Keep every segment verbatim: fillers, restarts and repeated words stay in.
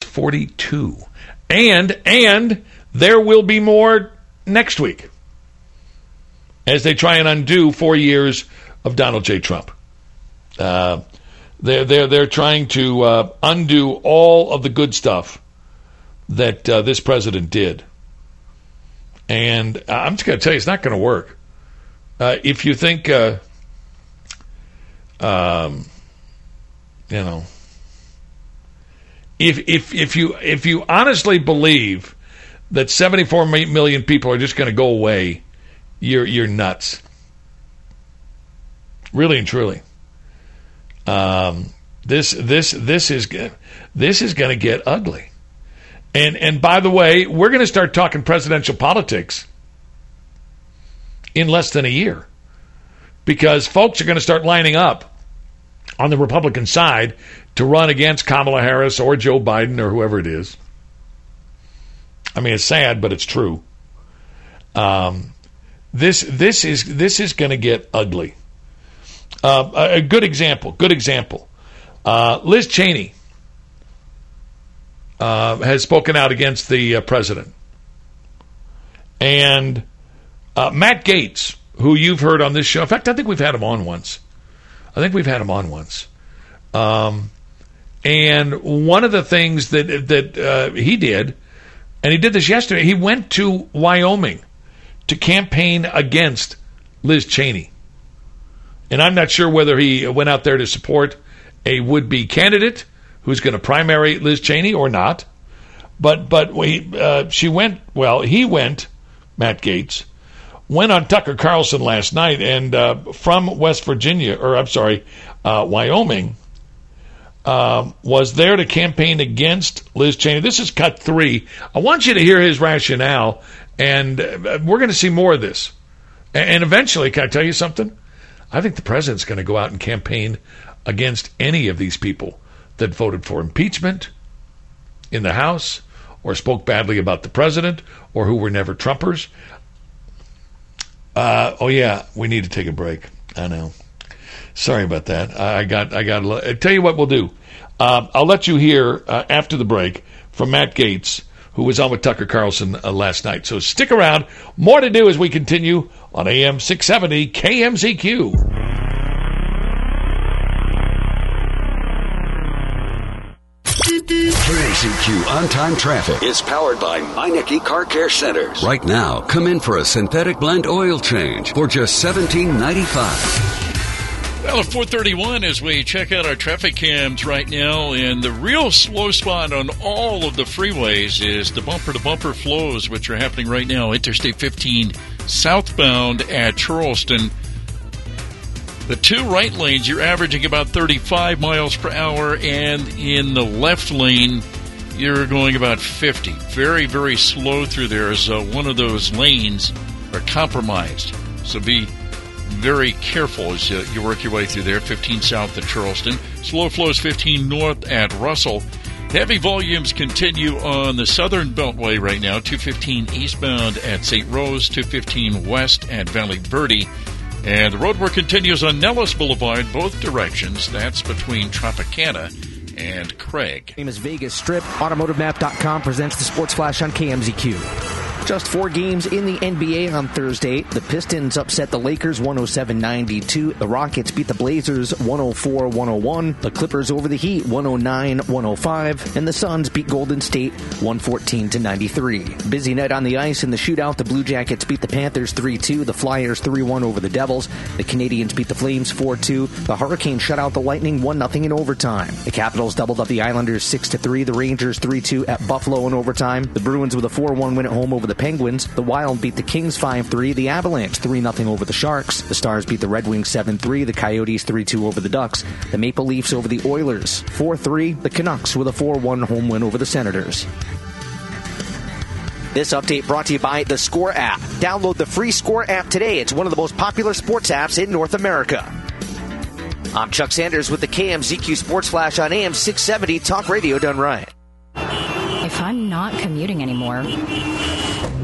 forty-two. And, and there will be more next week as they try and undo four years of Donald J. Trump. Uh, they're, they're, they're trying to uh, undo all of the good stuff that uh, this president did. And I'm just going to tell you, it's not going to work. Uh, if you think, uh, um, you know, if if if you if you honestly believe that seventy-four million people are just going to go away, you're you're nuts. Really and truly. Um, this this this is this is going to get ugly. And and by the way, we're going to start talking presidential politics in less than a year, because folks are going to start lining up on the Republican side to run against Kamala Harris or Joe Biden or whoever it is. I mean, it's sad, but it's true. Um, this this is this is going to get ugly. Uh, a, a good example. Good example. Uh, Liz Cheney uh, has spoken out against the uh, president, and uh, Matt Gaetz, who you've heard on this show. In fact, I think we've had him on once. I think we've had him on once. Um, and one of the things that that uh, he did, and he did this yesterday, he went to Wyoming to campaign against Liz Cheney. And I'm not sure whether he went out there to support a would-be candidate who's going to primary Liz Cheney or not. But but we, uh, she went, well, he went, Matt Gaetz, went on Tucker Carlson last night, and uh, from West Virginia, or I'm sorry, uh, Wyoming, uh, was there to campaign against Liz Cheney. This is cut three. I want you to hear his rationale, and uh, we're going to see more of this. And, and eventually, can I tell you something? I think the president's going to go out and campaign against any of these people that voted for impeachment in the House or spoke badly about the president or who were never Trumpers. Uh, oh, yeah, we need to take a break. I know. Sorry about that. I got, I got. I tell you what we'll do. Uh, I'll let you hear uh, after the break from Matt Gaetz, who was on with Tucker Carlson uh, last night. So stick around. More to do as we continue on A M six seventy K M Z Q. K M Z Q On-Time Traffic is powered by Meineke Car Care Centers. Right now, come in for a synthetic blend oil change for just seventeen ninety-five. Well, at four thirty-one, as we check out our traffic cams right now, and the real slow spot on all of the freeways is the bumper-to-bumper flows, which are happening right now. Interstate fifteen southbound at Charleston. The two right lanes, you're averaging about thirty-five miles per hour, and in the left lane, you're going about fifty. Very, very slow through there as uh, one of those lanes are compromised. So be very careful as uh, you work your way through there. fifteen south at Charleston. Slow flows fifteen north at Russell. Heavy volumes continue on the southern beltway right now. two fifteen eastbound at Saint Rose, two fifteen west at Valley Verde. And the roadwork continues on Nellis Boulevard, both directions. That's between Tropicana and Craig. Name is Vegas Strip. Automotive Map dot com presents the Sports Flash on K M Z Q. Just four games in the N B A on Thursday. The Pistons upset the Lakers one oh seven ninety-two. The Rockets beat the Blazers one oh four one oh one. The Clippers over the Heat one oh nine one oh five. And the Suns beat Golden State one fourteen to ninety-three. Busy night on the ice in the shootout. The Blue Jackets beat the Panthers three two. The Flyers three one over the Devils. The Canadians beat the Flames four two. The Hurricanes shut out the Lightning one nothing in overtime. The Capitals doubled up the Islanders six to three. The Rangers three two at Buffalo in overtime. The Bruins with a four one win at home over the Penguins. The Wild beat the Kings five three. The Avalanche three nothing over the Sharks. The Stars beat the Red Wings seven three. The Coyotes three two over the Ducks. The Maple Leafs over the Oilers four three. The Canucks with a four one home win over the Senators. This update brought to you by the Score app. Download the free Score app today. It's one of the most popular sports apps in North America. I'm Chuck Sanders with the K M Z Q Sports Flash on A M six seventy Talk Radio done right. If I'm not commuting anymore,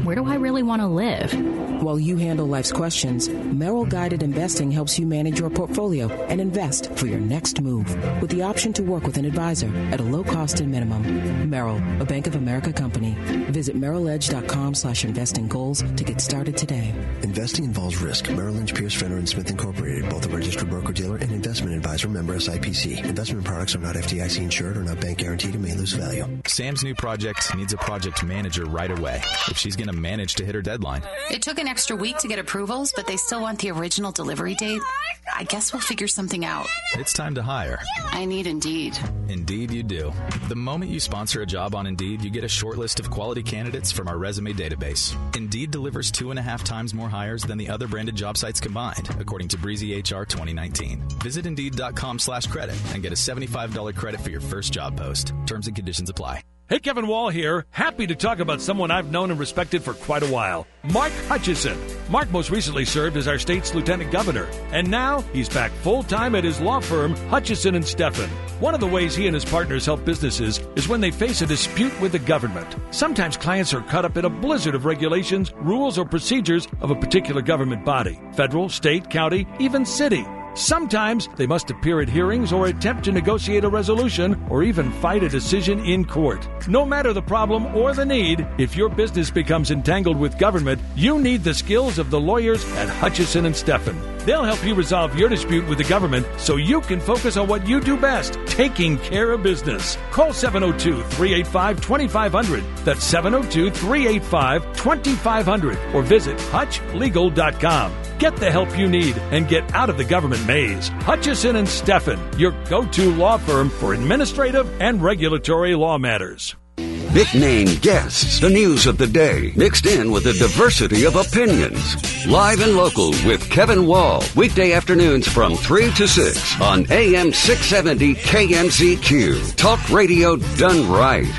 where do I really want to live? While you handle life's questions, Merrill Guided Investing helps you manage your portfolio and invest for your next move with the option to work with an advisor at a low cost and minimum. Merrill, a Bank of America company. Visit merrill edge dot com slash investing goals to get started today. Investing involves risk. Merrill Lynch, Pierce, Fenner, and Smith Incorporated, both a registered broker-dealer and investment advisor, member S I P C. Investment products are not F D I C insured or not bank guaranteed and may lose value. Sam's new project needs a project manager right away if she's going to manage to hit her deadline. It took an extra week to get approvals, but they still want the original delivery date. I guess we'll figure something out. It's time to hire. I need Indeed. Indeed you do. The moment you sponsor a job on Indeed, you get a short list of quality candidates from our resume database. Indeed delivers two and a half times more hires than the other branded job sites combined, according to Breezy H R twenty nineteen. Visit Indeed.com slash credit and get a seventy-five dollars credit for your first job post. Terms and conditions apply. Hey, Kevin Wall here. Happy to talk about someone I've known and respected for quite a while. Mark Hutchison. Mark most recently served as our state's lieutenant governor, and now he's back full-time at his law firm, Hutchison and Steffen. One of the ways he and his partners help businesses is when they face a dispute with the government. Sometimes clients are caught up in a blizzard of regulations, rules, or procedures of a particular government body, federal, state, county, even city. Sometimes they must appear at hearings or attempt to negotiate a resolution or even fight a decision in court. No matter the problem or the need, if your business becomes entangled with government, you need the skills of the lawyers at Hutchison and Steffen. They'll help you resolve your dispute with the government so you can focus on what you do best, taking care of business. Call seven oh two, three eight five, two five zero zero. That's seven oh two, three eight five, two five zero zero. Or visit hutch legal dot com. Get the help you need and get out of the government maze. Hutchison and Steffen, your go-to law firm for administrative and regulatory law matters. Big name guests, the news of the day, mixed in with a diversity of opinions. Live and local with Kevin Wall, weekday afternoons from three to six on A M six seventy K M Z Q. Talk radio done right.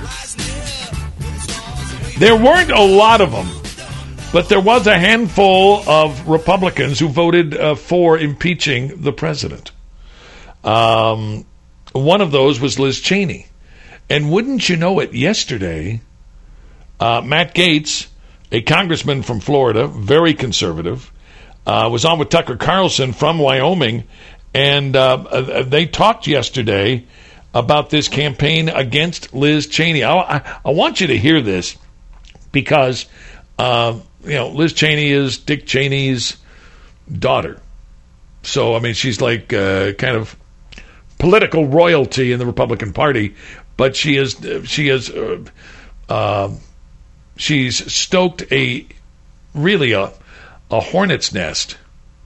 There weren't a lot of them, but there was a handful of Republicans who voted uh, for impeaching the president. Um, one of those was Liz Cheney. And wouldn't you know it, yesterday, uh, Matt Gaetz, a congressman from Florida, very conservative, uh, was on with Tucker Carlson from Wyoming, and uh, they talked yesterday about this campaign against Liz Cheney. I, I, I want you to hear this because, uh, you know, Liz Cheney is Dick Cheney's daughter. So, I mean, she's like uh, kind of political royalty in the Republican Party. But she is she is uh, uh, she's stoked a really a a hornet's nest,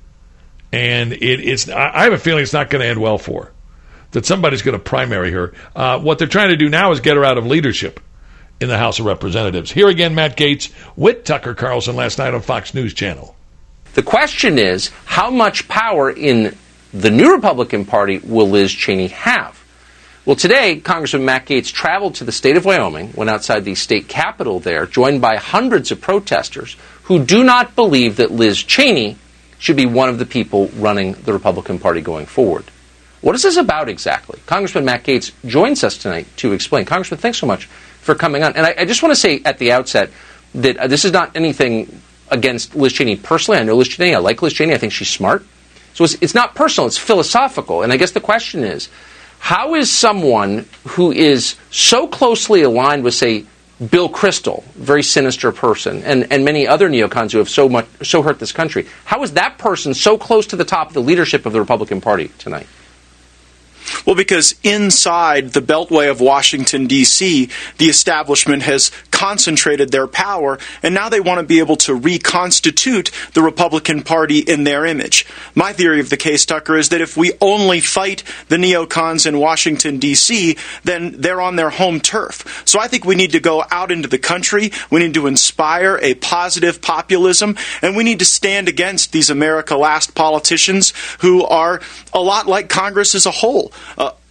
and it, it's I have a feeling it's not going to end well for her. That somebody's going to primary her. Uh, what they're trying to do now is get her out of leadership in the House of Representatives. Here again, Matt Gaetz with Tucker Carlson last night on Fox News Channel. The question is, how much power in the new Republican Party will Liz Cheney have? Well, today, Congressman Matt Gaetz traveled to the state of Wyoming, went outside the state capitol there, joined by hundreds of protesters who do not believe that Liz Cheney should be one of the people running the Republican Party going forward. What is this about exactly? Congressman Matt Gaetz joins us tonight to explain. Congressman, thanks so much for coming on. And I, I just want to say at the outset that uh, this is not anything against Liz Cheney personally. I know Liz Cheney. I like Liz Cheney. I think she's smart. So it's, it's not personal. It's philosophical. And I guess the question is, how is someone who is so closely aligned with, say, Bill Kristol, very sinister person, and, and many other neocons who have so much so hurt this country, how is that person so close to the top of the leadership of the Republican Party tonight? Well, because inside the Beltway of Washington, D C, the establishment has concentrated their power, and now they want to be able to reconstitute the Republican Party in their image. My theory of the case, Tucker, is that if we only fight the neocons in Washington, D C, then they're on their home turf. So I think we need to go out into the country, we need to inspire a positive populism, and we need to stand against these America Last politicians who are a lot like Congress as a whole. Uh,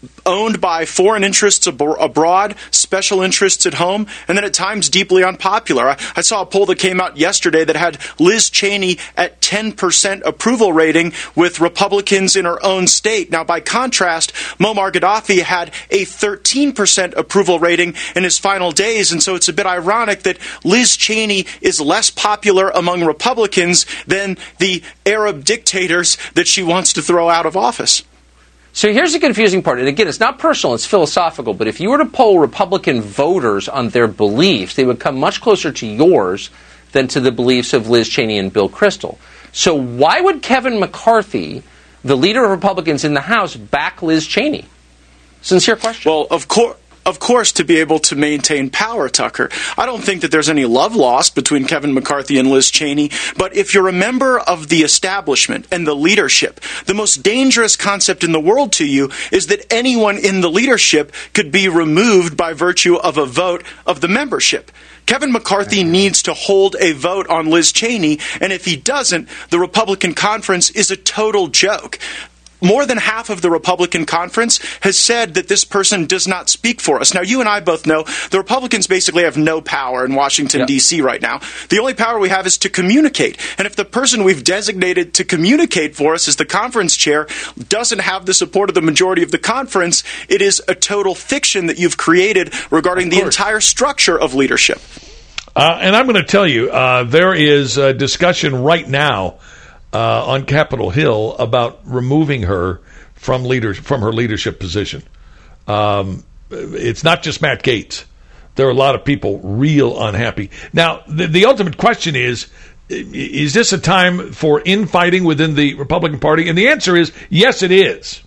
owned by foreign interests ab- abroad, special interests at home, and then at times deeply unpopular. I, I saw a poll that came out yesterday that had Liz Cheney at ten percent approval rating with Republicans in her own state. Now, by contrast, Muammar Gaddafi had a thirteen percent approval rating in his final days, and so it's a bit ironic that Liz Cheney is less popular among Republicans than the Arab dictators that she wants to throw out of office. So here's the confusing part. And again, it's not personal, it's philosophical. But if you were to poll Republican voters on their beliefs, they would come much closer to yours than to the beliefs of Liz Cheney and Bill Kristol. So why would Kevin McCarthy, the leader of Republicans in the House, back Liz Cheney? Sincere question. Well, of course. Of course, to be able to maintain power, Tucker. I don't think that there's any love lost between Kevin McCarthy and Liz Cheney, but if you're a member of the establishment and the leadership, the most dangerous concept in the world to you is that anyone in the leadership could be removed by virtue of a vote of the membership. Kevin McCarthy needs to hold a vote on Liz Cheney, and if he doesn't, the Republican conference is a total joke. More than half of the Republican conference has said that this person does not speak for us. Now, you and I both know the Republicans basically have no power in Washington, yep. D C right now. The only power we have is to communicate. And if the person we've designated to communicate for us as the conference chair doesn't have the support of the majority of the conference, it is a total fiction that you've created regarding the entire structure of leadership. Uh, and I'm going to tell you, uh, there is a discussion right now Uh, on Capitol Hill about removing her from leader from her leadership position. Um, it's not just Matt Gaetz. There are a lot of people real unhappy. Now, the, the ultimate question is, is this a time for infighting within the Republican Party? And the answer is, yes, it is.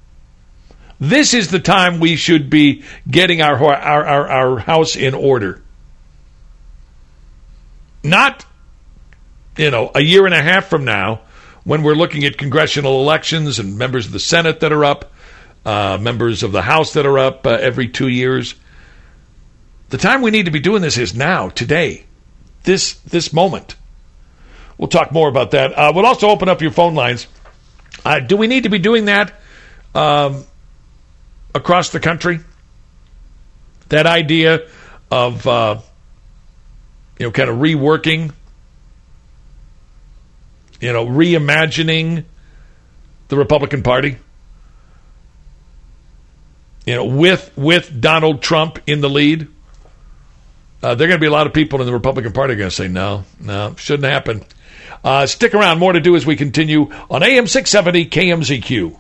This is the time we should be getting our our, our, our house in order. Not You know, a year and a half from now, when we're looking at congressional elections and members of the Senate that are up, uh, members of the House that are up uh, every two years, the time we need to be doing this is now, today, this this moment. We'll talk more about that. Uh, we'll also open up your phone lines. Uh, do we need to be doing that um, across the country? That idea of, uh, you know, kind of reworking, you know, reimagining the Republican Party, you know, with with Donald Trump in the lead, uh, there are going to be a lot of people in the Republican Party going to say, no, no, shouldn't happen. Uh, stick around. More to do as we continue on A M six seventy K M Z Q.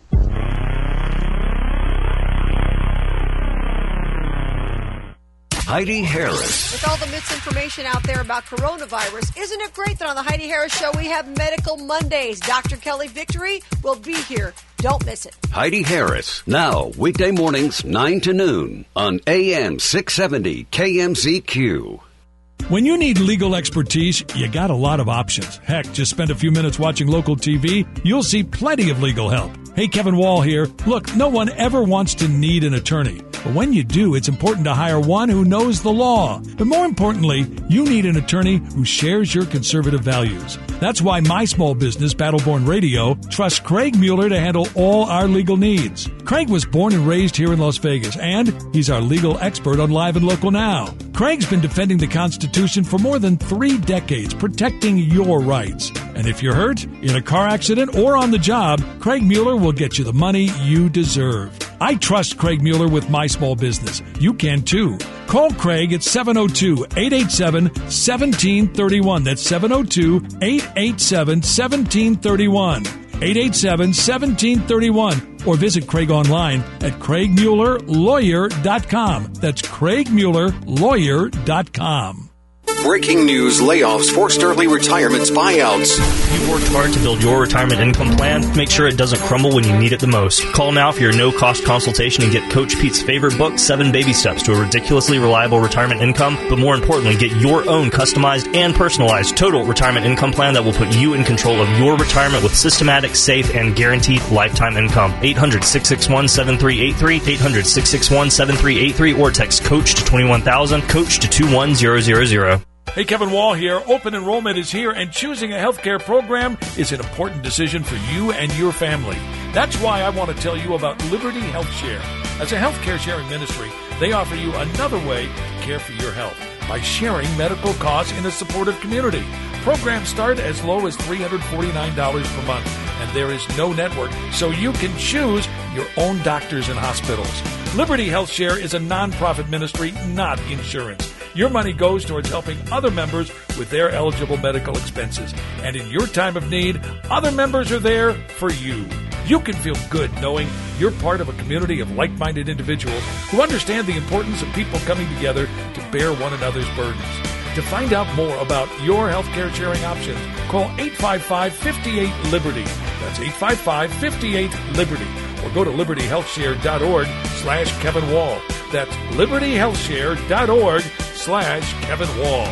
Heidi Harris. With all the misinformation out there about coronavirus, isn't it great that on the Heidi Harris Show we have Medical Mondays? Doctor Kelly Victory will be here. Don't miss it. Heidi Harris, now weekday mornings nine to noon on A M six seventy K M Z Q. When you need legal expertise, you got a lot of options. Heck, just spend a few minutes watching local T V. You'll see plenty of legal help. Hey, Kevin Wall here. Look, no one ever wants to need an attorney. But when you do, it's important to hire one who knows the law. But more importantly, you need an attorney who shares your conservative values. That's why my small business, Battleborn Radio, trusts Craig Mueller to handle all our legal needs. Craig was born and raised here in Las Vegas, and he's our legal expert on Live and Local Now. Craig's been defending the Constitution for more than three decades, protecting your rights. And if you're hurt, in a car accident, or on the job, Craig Mueller will get you the money you deserve. I trust Craig Mueller with my small business. You can too. Call Craig at seven oh two, eight eight seven, one seven three one. That's seven oh two, eight eight seven, one seven three one. eight eight seven, one seven three one. Or visit Craig online at craig mueller lawyer dot com. That's craig mueller lawyer dot com. Breaking news, layoffs, forced early retirements, buyouts. You've worked hard to build your retirement income plan. Make sure it doesn't crumble when you need it the most. Call now for your no-cost consultation and get Coach Pete's favorite book, Seven Baby Steps to a Ridiculously Reliable Retirement Income. But more importantly, get your own customized and personalized total retirement income plan that will put you in control of your retirement with systematic, safe, and guaranteed lifetime income. eight hundred, six six one, seven three eight three, eight hundred, six six one, seven three eight three, or text COACH to twenty-one thousand, COACH to two one zero zero zero. Hey, Kevin Wall here. Open enrollment is here, and choosing a healthcare program is an important decision for you and your family. That's why I want to tell you about Liberty Health Share. As a healthcare sharing ministry, they offer you another way to care for your health by sharing medical costs in a supportive community. Programs start as low as three hundred forty-nine dollars per month, and there is no network, so you can choose your own doctors and hospitals. Liberty Health Share is a nonprofit ministry, not insurance. Your money goes towards helping other members with their eligible medical expenses. And in your time of need, other members are there for you. You can feel good knowing you're part of a community of like-minded individuals who understand the importance of people coming together to bear one another's burdens. To find out more about your healthcare sharing options, call eight five five, five eight, Liberty. That's eight five five, five eight, Liberty. Or go to liberty health share dot org slash Kevin Wall. That's liberty health share dot org slash Kevin Wall.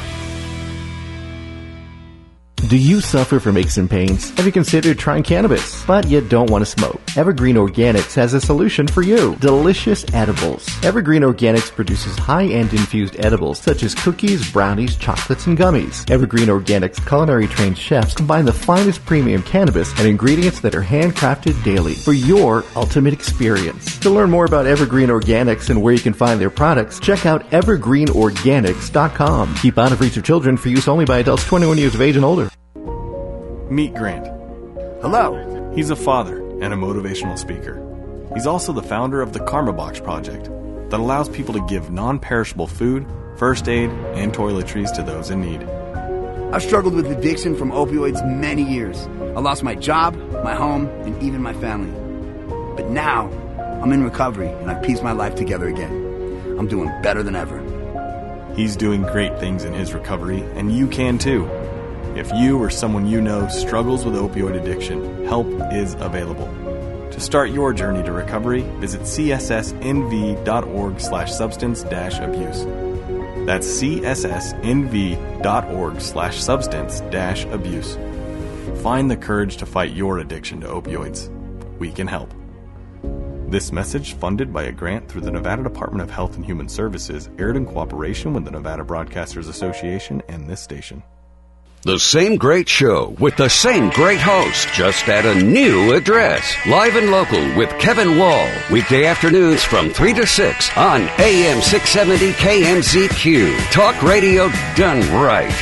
Do you suffer from aches and pains? Have you considered trying cannabis, but you don't want to smoke? Evergreen Organics has a solution for you. Delicious edibles. Evergreen Organics produces high-end infused edibles such as cookies, brownies, chocolates, and gummies. Evergreen Organics culinary-trained chefs combine the finest premium cannabis and ingredients that are handcrafted daily for your ultimate experience. To learn more about Evergreen Organics and where you can find their products, check out evergreen organics dot com. Keep out of reach of children, for use only by adults twenty-one years of age and older. Meet Grant. Hello. He's a father and a motivational speaker. He's also the founder of the Karma Box Project that allows people to give non-perishable food, first aid, and toiletries to those in need. I've struggled with addiction from opioids many years. I lost my job, my home, and even my family. But now, I'm in recovery and I've pieced my life together again. I'm doing better than ever. He's doing great things in his recovery, and you can too. If you or someone you know struggles with opioid addiction, help is available. To start your journey to recovery, visit c s s n v dot org slash substance dash abuse. That's c s s n v dot org slash substance dash abuse. Find the courage to fight your addiction to opioids. We can help. This message, funded by a grant through the Nevada Department of Health and Human Services, aired in cooperation with the Nevada Broadcasters Association and this station. The same great show with the same great host, just at a new address. Live and local with Kevin Wall. Weekday afternoons from three to six on A M six seventy K M Z Q. Talk radio done right.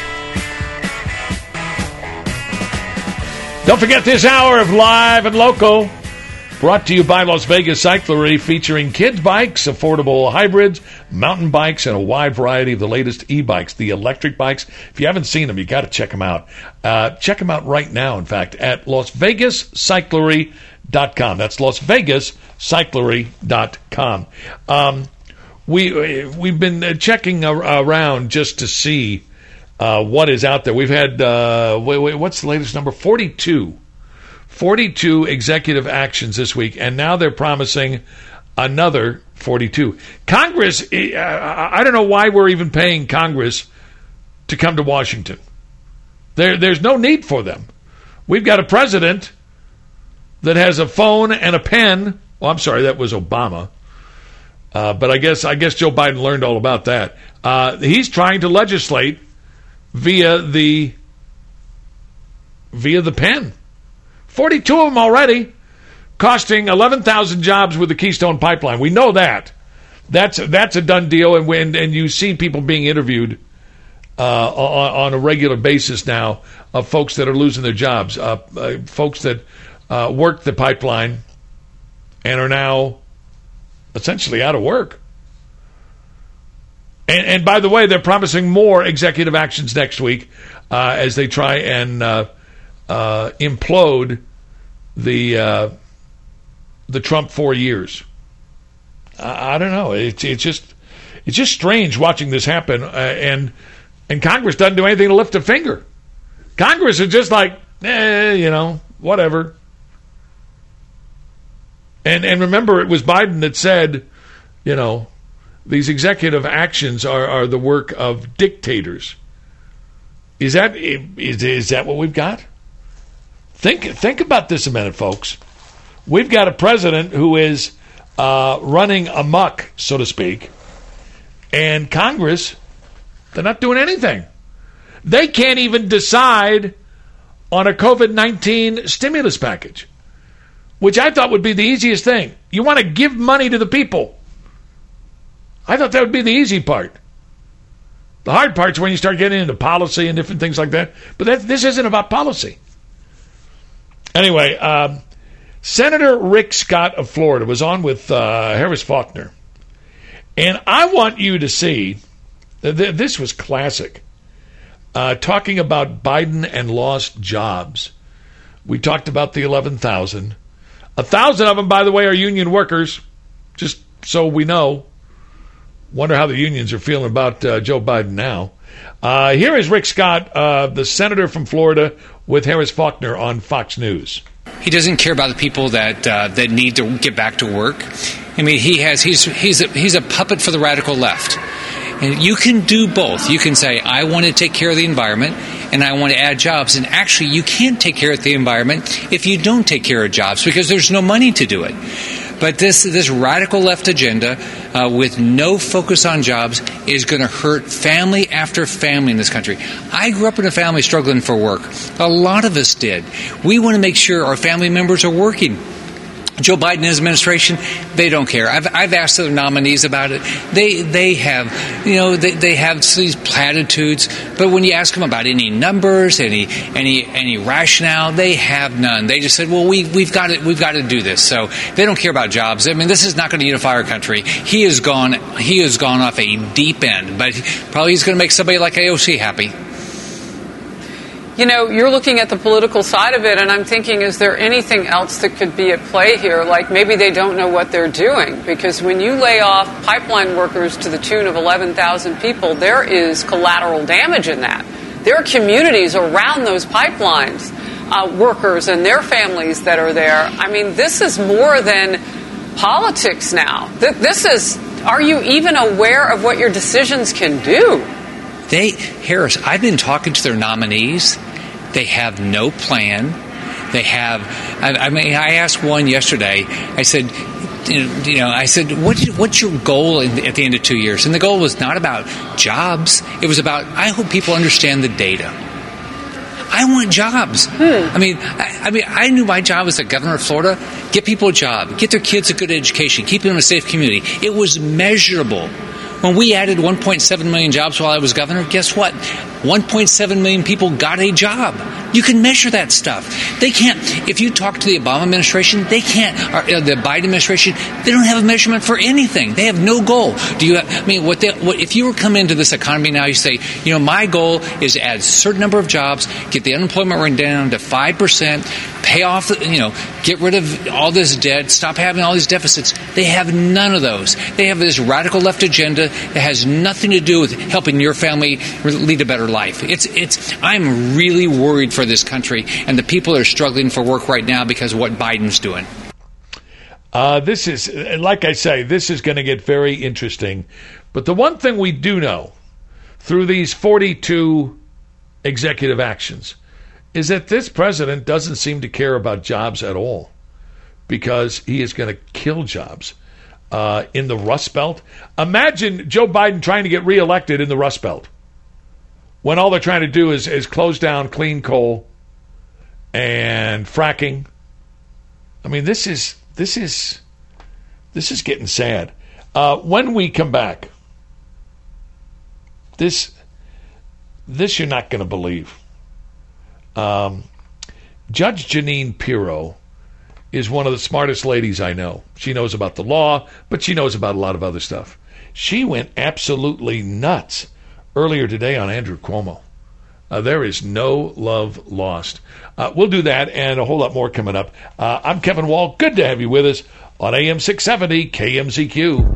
Don't forget this hour of Live and Local, brought to you by Las Vegas Cyclery, featuring kids' bikes, affordable hybrids, mountain bikes, and a wide variety of the latest e-bikes, the electric bikes. If you haven't seen them, you got to check them out. Uh, check them out right now, in fact, at las vegas cyclery dot com. That's las vegas cyclery dot com. Um, we, we've been checking around just to see uh, what is out there. We've had, uh, wait, wait, what's the latest number? forty-two. forty-two executive actions this week, and now they're promising another forty-two. Congress, I don't know why we're even paying Congress to come to Washington. There, there's no need for them. We've got a president that has a phone and a pen. Oh, I'm sorry, that was Obama. Uh, but I guess I guess Joe Biden learned all about that. Uh, he's trying to legislate via the via the pen. forty-two of them already, costing eleven thousand jobs with the Keystone Pipeline. We know that. That's that's a done deal, and when and you see people being interviewed uh, on, on a regular basis now of folks that are losing their jobs, uh, uh, folks that uh, worked the pipeline and are now essentially out of work. And, and by the way, they're promising more executive actions next week uh, as they try and uh, uh, implode the uh, the Trump four years. I, I don't know. It's it's just it's just strange watching this happen, uh, and and Congress doesn't do anything to lift a finger. Congress is just like, eh, you know, whatever. And and remember, it was Biden that said, you know, these executive actions are, are the work of dictators. Is that is is that what we've got? Think think about this a minute, folks. We've got a president who is uh, running amok, so to speak, and Congress, they're not doing anything. They can't even decide on a COVID nineteen stimulus package. which I thought would be the easiest thing. You want to give money to the people. I thought that would be the easy part. The hard part's when you start getting into policy and different things like that. But that, this isn't about policy. Anyway, um, Senator Rick Scott of Florida was on with uh, Harris Faulkner. And I want you to see, th- this was classic, uh, talking about Biden and lost jobs. We talked about the eleven thousand. A thousand of them, by the way, are union workers, just so we know. Wonder how the unions are feeling about uh, Joe Biden now. Uh, here is Rick Scott, uh, the senator from Florida, with Harris Faulkner on Fox News. He doesn't care about the people that uh, that need to get back to work. I mean, he has he's he's a, he's a puppet for the radical left. And you can do both. You can say, I want to take care of the environment and I want to add jobs. And actually, you can't take care of the environment if you don't take care of jobs because there's no money to do it. But this this radical left agenda uh, with no focus on jobs is going to hurt family after family in this country. I grew up in a family struggling for work. A lot of us did. We want to make sure our family members are working. Joe Biden and his administration, they don't care. I've I've asked their nominees about it. They they have, you know, they, they have these platitudes, but when you ask them about any numbers, any any any rationale, they have none. They just said, well, we we've got to we've got to do this. So they don't care about jobs. I mean, this is not going to unify our country. He has gone he has gone off a deep end, but probably he's going to make somebody like A O C happy. You know, you're looking at the political side of it, and I'm thinking, is there anything else that could be at play here? Like maybe they don't know what they're doing, because when you lay off pipeline workers to the tune of eleven thousand people, there is collateral damage in that. There are communities around those pipelines, uh, workers and their families that are there. I mean, this is more than politics now. Th- this is, are you even aware of what your decisions can do? They, Harris, I've been talking to their nominees. They have no plan. They have, I, I mean, I asked one yesterday, I said, you know, I said, what is, what's your goal in, at the end of two years? And the goal was not about jobs. It was about, I hope people understand the data. I want jobs. Hmm. I mean, I, I mean, I knew my job as the governor of Florida, get people a job, get their kids a good education, keep them in a safe community. It was measurable. When we added one point seven million jobs while I was governor, guess what? one point seven million people got a job. You can measure that stuff. They can't, if you talk to the Obama administration, they can't, or uh, the Biden administration, they don't have a measurement for anything. They have no goal. Do you, have, I mean, what, they, what if you were to come into this economy now, you say, you know, my goal is to add a certain number of jobs, get the unemployment rate down to five percent, pay off, the, you know, get rid of all this debt, stop having all these deficits. They have none of those. They have this radical left agenda that has nothing to do with helping your family lead a better life. It's, it's, I'm really worried for this country and the people that are struggling for work right now because of what Biden's doing. Uh, this is, like I say, this is going to get very interesting. But the one thing we do know through these forty-two executive actions is that this president doesn't seem to care about jobs at all, because he is going to kill jobs uh, in the Rust Belt. Imagine Joe Biden trying to get reelected in the Rust Belt, when all they're trying to do is, is close down clean coal and fracking. I mean, this is this is this is getting sad. Uh, when we come back, this this you're not going to believe. Um, Judge Jeanine Pirro is one of the smartest ladies I know. She knows about the law, but she knows about a lot of other stuff. She went absolutely nuts earlier today on Andrew Cuomo. Uh, there is no love lost. Uh, we'll do that and a whole lot more coming up. Uh, I'm Kevin Wall. Good to have you with us on A M six seventy K M Z Q.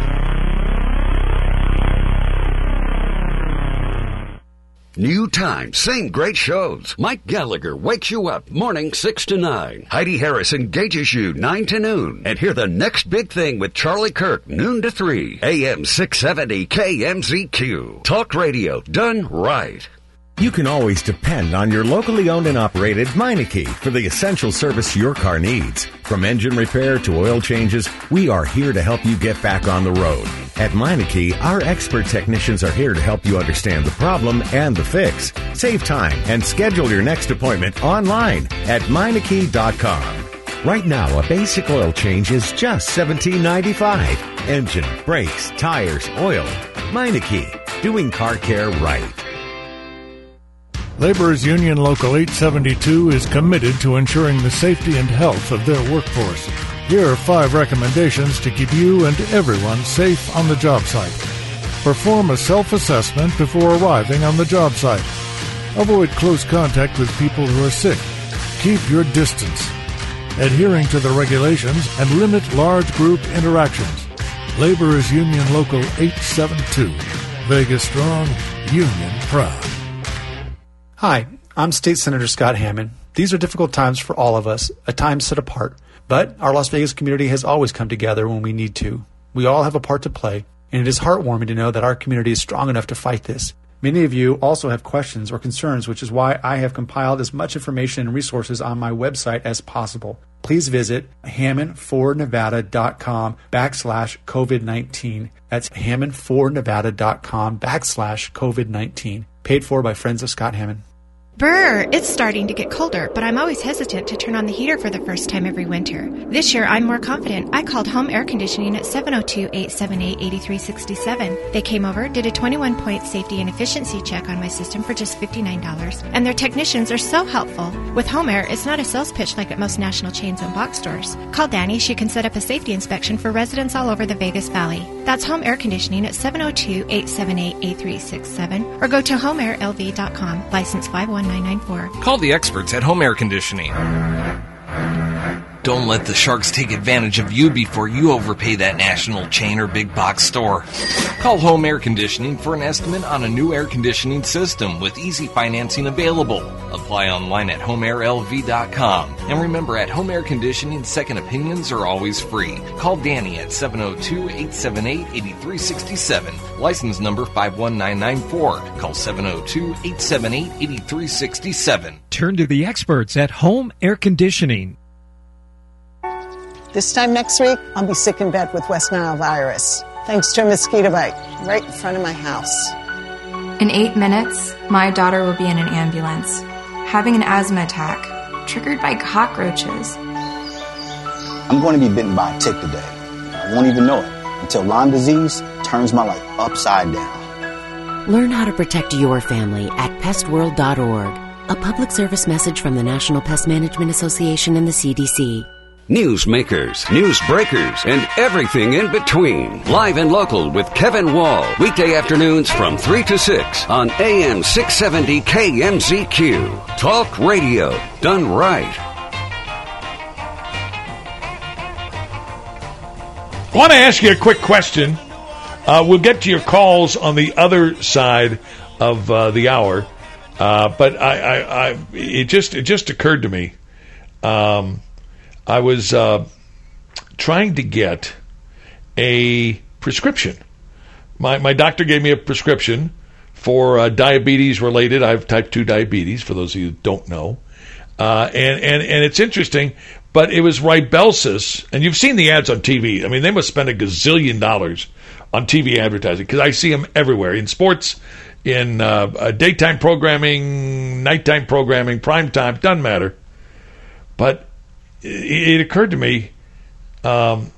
New time, same great shows. Mike Gallagher wakes you up morning six to nine. Heidi Harris engages you nine to noon. And hear the next big thing with Charlie Kirk noon to three. A M six seventy K M Z Q. Talk radio done right. You can always depend on your locally owned and operated Meineke for the essential service your car needs. From engine repair to oil changes, we are here to help you get back on the road. At Meineke, our expert technicians are here to help you understand the problem and the fix. Save time and schedule your next appointment online at Meineke dot com. Right now, a basic oil change is just seventeen ninety-five. Engine, brakes, tires, oil. Meineke, doing car care right. Laborers Union Local eight seventy-two is committed to ensuring the safety and health of their workforce. Here are five recommendations to keep you and everyone safe on the job site. Perform a self-assessment before arriving on the job site. Avoid close contact with people who are sick. Keep your distance. Adhering to the regulations and limit large group interactions. Laborers Union Local eight seventy-two. Vegas strong, union proud. Hi, I'm State Senator Scott Hammond. These are difficult times for all of us, a time set apart. But our Las Vegas community has always come together when we need to. We all have a part to play, and it is heartwarming to know that our community is strong enough to fight this. Many of you also have questions or concerns, which is why I have compiled as much information and resources on my website as possible. Please visit hammond for nevada dot com backslash COVID nineteen. That's hammond for nevada dot com backslash COVID nineteen. Paid for by Friends of Scott Hammond. Brr, it's starting to get colder, but I'm always hesitant to turn on the heater for the first time every winter. This year, I'm more confident. I called Home Air Conditioning at seven oh two, eight seven eight, eight three six seven. They came over, did a twenty-one point safety and efficiency check on my system for just fifty-nine dollars, and their technicians are so helpful. With Home Air, it's not a sales pitch like at most national chains and box stores. Call Danny. She can set up a safety inspection for residents all over the Vegas Valley. That's Home Air Conditioning at seven oh two, eight seven eight, eight three six seven, or go to home air l v dot com, license five one nine nine four. Call the experts at Home Air Conditioning. Don't let the sharks take advantage of you before you overpay that national chain or big box store. Call Home Air Conditioning for an estimate on a new air conditioning system with easy financing available. Apply online at home air l v dot com. And remember, at Home Air Conditioning, second opinions are always free. Call Danny at seven oh two, eight seven eight, eight three six seven. License number five one nine nine four. Call seven oh two, eight seven eight, eight three six seven. Turn to the experts at Home Air Conditioning. This time next week, I'll be sick in bed with West Nile virus, thanks to a mosquito bite right in front of my house. In eight minutes, my daughter will be in an ambulance, having an asthma attack, triggered by cockroaches. I'm going to be bitten by a tick today. I won't even know it until Lyme disease turns my life upside down. Learn how to protect your family at pest world dot org. A public service message from the National Pest Management Association and the C D C. Newsmakers, news breakers, and everything in between. Live and local with Kevin Wall. Weekday afternoons from three to six on A M six seventy K M Z Q. Talk radio done right. I want to ask you a quick question. Uh, we'll get to your calls on the other side of uh, the hour. Uh, but I, I, I, it just it just occurred to me. Um, I was uh, trying to get a prescription. My my doctor gave me a prescription for uh, diabetes related. I have type two diabetes, for those of you who don't know. Uh, and, and, and it's interesting, but it was Rybelsus, and you've seen the ads on T V. I mean, they must spend a gazillion dollars on T V advertising, because I see them everywhere, in sports, in uh, uh, daytime programming, nighttime programming, prime time, doesn't matter. But it occurred to me, um,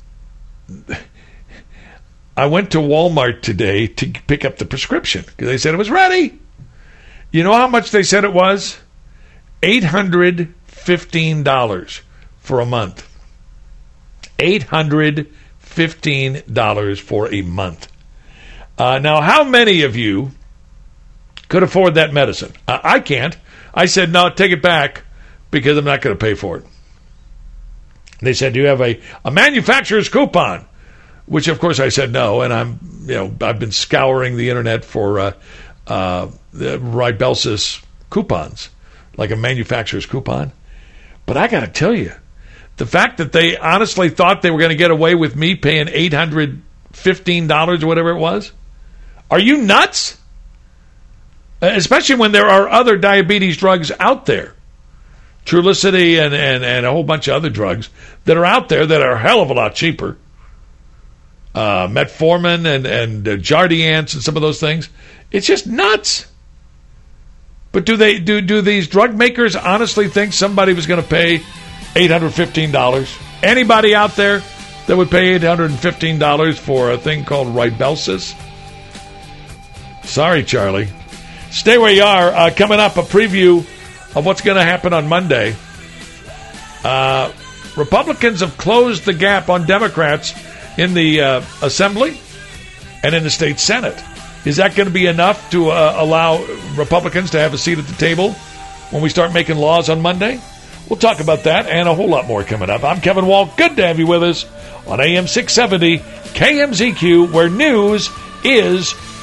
I went to Walmart today to pick up the prescription because they said it was ready. You know how much they said it was? eight hundred fifteen dollars for a month. eight hundred fifteen dollars for a month. Uh, now, how many of you could afford that medicine? Uh, I can't. I said, no, take it back because I'm not going to pay for it. They said, do you have a, a manufacturer's coupon? Which, of course, I said no, and I'm, you know, I've been scouring the internet for uh, uh, the Rybelsus coupons, like a manufacturer's coupon. But I got to tell you, the fact that they honestly thought they were going to get away with me paying eight hundred fifteen dollars or whatever it was, are you nuts? Especially when there are other diabetes drugs out there. Trulicity and, and, and a whole bunch of other drugs that are out there that are a hell of a lot cheaper. Uh, Metformin and, and uh, Jardiance and some of those things. It's just nuts. But do they do do these drug makers honestly think somebody was going to pay eight hundred fifteen dollars. Anybody out there that would pay eight hundred fifteen dollars for a thing called Ribelsis? Sorry, Charlie. Stay where you are. Uh, coming up, a preview of what's going to happen on Monday. Uh, Republicans have closed the gap on Democrats in the uh, Assembly and in the state Senate. Is that going to be enough to uh, allow Republicans to have a seat at the table when we start making laws on Monday? We'll talk about that and a whole lot more coming up. I'm Kevin Wall. Good to have you with us on A M six seventy K M Z Q, where news is